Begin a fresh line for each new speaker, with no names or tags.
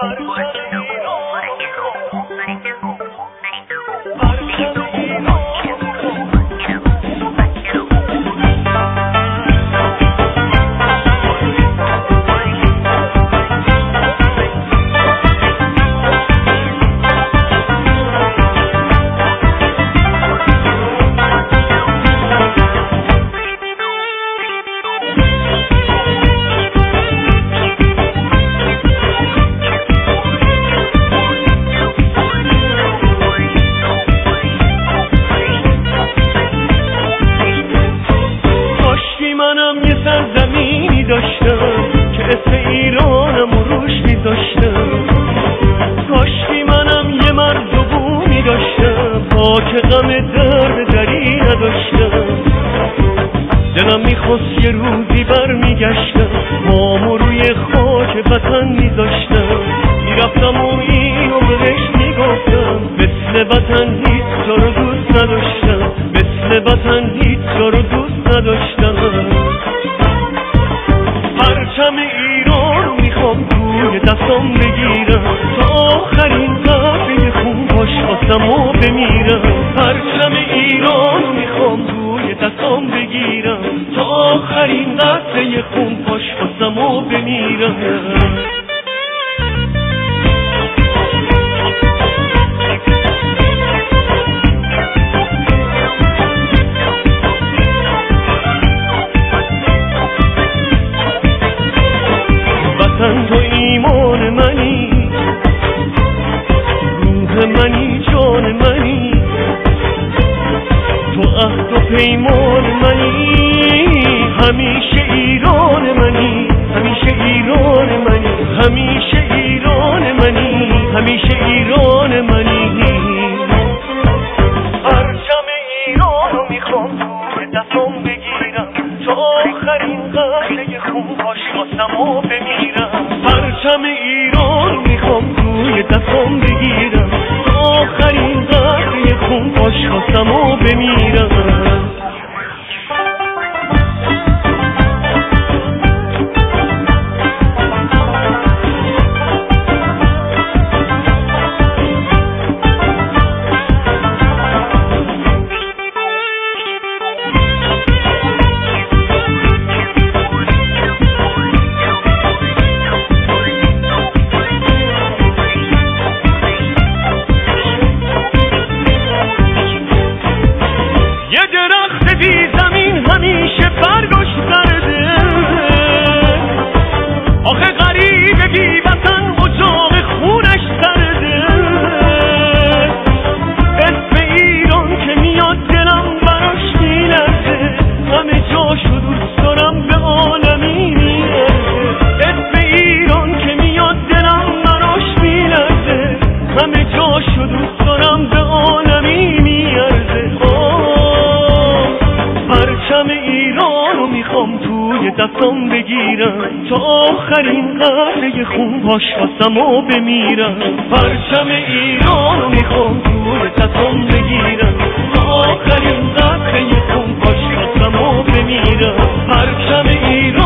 منم یه سرزمینی داشتم که اسم ایرانم روش میذاشتم. کاشکی منم یه مرز و بومی داشتم تا که غم درد دری نداشتم. دلم میخواست یه روزی برمیگشتم مامو روی خاک وطن میذاشتم. میرفتم و اینو بهش میگفتم مثل وطن هیچ جا رو دوست نداشتم، مثل وطن هیچ جا رو دوست نداشتم. پرچم ایران رو میخوام توی دستام بگیرم تا آخرین قطره خون پاش خواستم و بمیرم. پرچم ایران رو میخوام توی دستام بگیرم تا آخرین قطره خون پاش خواستم و بمیرم. وطن تو ایمان منی، روح منی، جان منی، تو عهد و پیمان منی. همیشه ایران منی، همیشه ایران منی، همیشه ایران منی، همیشه ایران منی. پرچم ایران رو میخوام توی دستم بگیرم تا آخرین قطره خون پاش خواستم و بمیرم. پرچم ایران میخوام توی دستم بگیرم تا آخرین قطره خون پاش خواستم و بمیرم. همیشه برگاش زرده آخه غریبگی وطن و جام خونش زرده. اسم ایران که میاد دلم براش میلرزه، همه جاشو دوست دارم به عالمی میارزه. اسم ایران که میاد دلم براش میلرزه، همه جاشو دوست دارم به عالمی میارزه. پرچم ایران رو میخوام توی دستم بگیرم تا آخرین قطره خون پاش خواستم و بمیرم. پرچم ایران رو میخوام توی دستم بگیرم تا آخرین قطره خون پاش خواستم و بمیرم. پرچم ایران